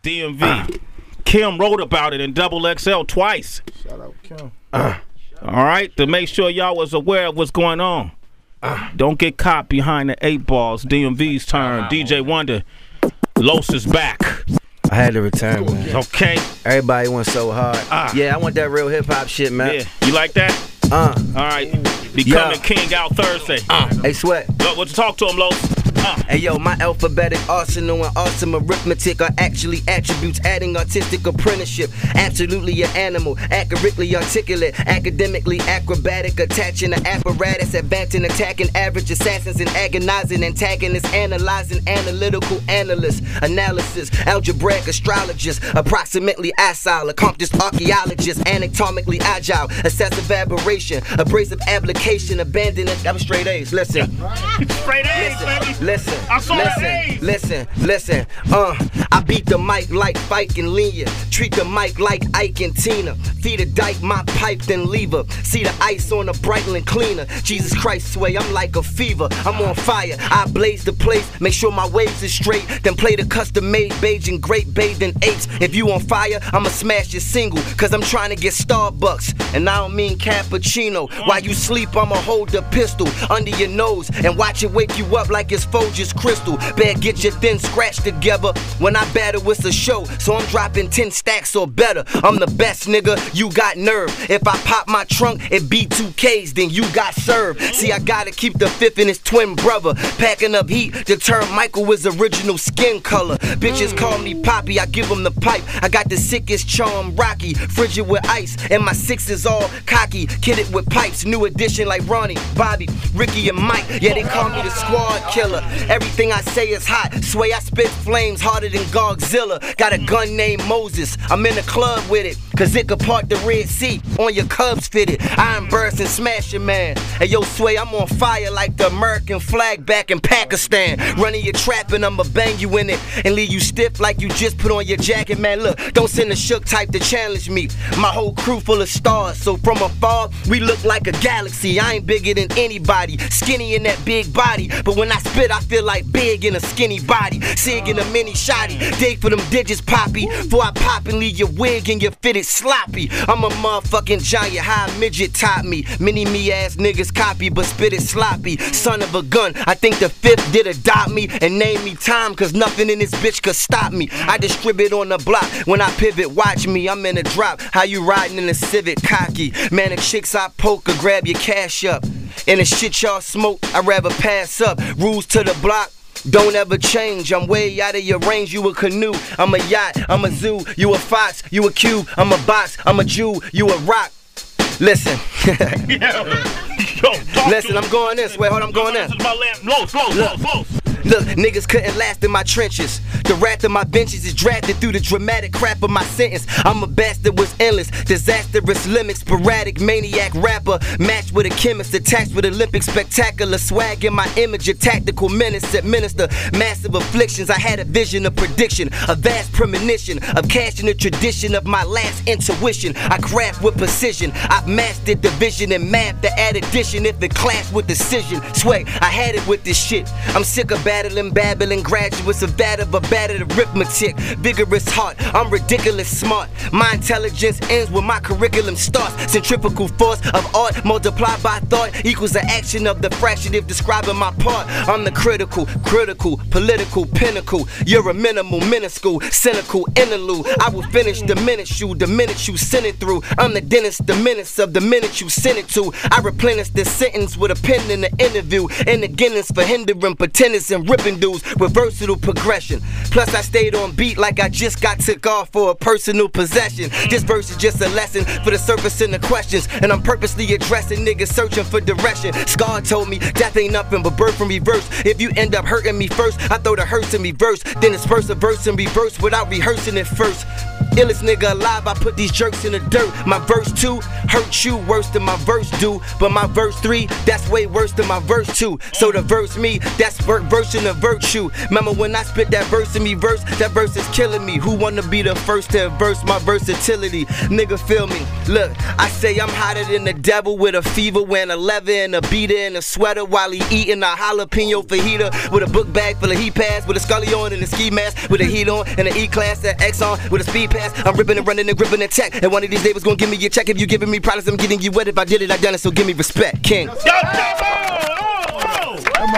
DMV. Kim wrote about it in Double XL twice. Shout out Kim. All right, to make sure y'all was aware of what's going on. Don't get caught behind the 8 balls. DMV's turn. DJ Wonder. Los is back. I had to return, man. Okay. Everybody went so hard. Yeah, I want that real hip hop shit, man. Yeah, you like that? All right. Becoming King out Thursday. Hey, Sweat. What you talk to him, Los? Hey yo, my alphabetic arsenal and awesome arithmetic are actually attributes adding artistic apprenticeship. Absolutely an animal, accurately articulate, academically acrobatic, attaching an apparatus, advancing, attacking average assassins and agonizing antagonists, analyzing analytical analysts, analysis, algebraic astrologist, approximately acile, accomplished archaeologist, anatomically agile, excessive aberration, abrasive application, abandoning. That was straight A's. Listen. Straight A's, baby. Listen, I saw listen. I beat the mic like Fike and Leah. Treat the mic like Ike and Tina. Feed a dyke, my pipe, then leave her. See the ice on a Breitling cleaner. Jesus Christ, Sway, I'm like a fever. I'm on fire, I blaze the place. Make sure my waves is straight. Then play the custom-made beige and great bathing apes. If you on fire, I'ma smash your single. Cause I'm trying to get Starbucks. And I don't mean cappuccino. While you sleep, I'ma hold the pistol under your nose and watch it wake you up like it's Folgers Crystal. Better get your thin scratch together. When I battle, it's a show, so I'm dropping 10 stacks or better. I'm the best, nigga, you got nerve. If I pop my trunk, it be 2Ks, then you got served. See, I gotta keep the fifth in his twin brother. Packing up heat, the term Michael was original skin color. Bitches call me Poppy, I give them the pipe. I got the sickest charm, Rocky, frigid with ice. And my six is all cocky, kitted with pipes. New edition like Ronnie, Bobby, Ricky, and Mike. Yeah, they call me the squad killer. Everything I say is hot. Sway, I spit flames harder than Godzilla. Got a gun named Moses. I'm in the club with it, cause it could part the Red Sea on your Cubs fitted. I'm bursting, smashing, man. Hey, yo, Sway, I'm on fire like the American flag back in Pakistan. Running your trap and I'ma bang you in it and leave you stiff like you just put on your jacket, man. Look, don't send a shook type to challenge me. My whole crew full of stars, so from afar, we look like a galaxy. I ain't bigger than anybody, skinny in that big body. But when I spit, I feel like big in a skinny body. Sig in a mini shotty, dig for them digits, Poppy. Before I pop and leave your wig and your fitted sloppy. I'm a motherfucking giant, high midget taught me. Mini me ass niggas copy, but spit it sloppy. Son of a gun, I think the fifth did adopt me and name me Tom, cause nothing in this bitch could stop me. I distribute on the block, when I pivot, watch me, I'm in a drop. How you riding in a Civic, cocky? Man, the chicks I poke or grab your cash up. And the shit y'all smoke, I'd rather pass up. Rules to the block, don't ever change. I'm way out of your range, you a canoe, I'm a yacht, I'm a zoo, you a fox, you a cube, I'm a box, I'm a Jew, you a rock. Listen. Listen, I'm going this way, hold on, I'm going this. Look. Look, niggas couldn't last in my trenches. The wrath of my benches is drafted through the dramatic crap of my sentence. I'm a bastard with endless, disastrous limits, sporadic maniac rapper, matched with a chemist, attached with Olympic spectacular swag in my image, a tactical menace, administer massive afflictions. I had a vision of prediction, a vast premonition of cashing the tradition of my last intuition. I craft with precision, I've mastered division and math, the add addition if it clashed with decision. Sway, I had it with this shit. I'm sick of battling, babbling graduates of that of a battered arithmetic. Vigorous heart, I'm ridiculous smart. My intelligence ends when my curriculum starts. Centrifugal force of art multiplied by thought equals the action of the fraction if describing my part. I'm the critical, political pinnacle. You're a minimal, minuscule, cynical interlude. I will finish the minute you send it through. I'm the dentist, the menace of the minute you send it to. I replenish this sentence with a pen in the interview. And the Guinness for hindering pretenders and ripping dudes with versatile progression. Plus I stayed on beat like I just got took off for a personal possession. This verse is just a lesson for the surface and the questions, and I'm purposely addressing niggas searching for direction. Scar told me death ain't nothing but birth from reverse. If you end up hurting me first, I throw the hurts in reverse, then disperse a verse in reverse without rehearsing it first. Illest nigga alive, I put these jerks in the dirt. My verse 2 hurt you worse than my verse do. But my verse 3, that's way worse than my verse 2. So the verse me, that's version of virtue. Remember when I spit that verse in me verse, that verse is killing me. Who wanna be the first to verse my versatility? Nigga, feel me. Look, I say I'm hotter than the devil with a fever, wearing a leather and a beater and a sweater while he eating a jalapeno fajita with a book bag full of heat pads, with a scully on and a ski mask, with a heat on and an E-class, that X on with a speed pass. I'm ripping and running and gripping and tech. And one of these days gonna give me your check. If you giving me problems, I'm getting you wet. If I did it, I done it. So give me respect, King.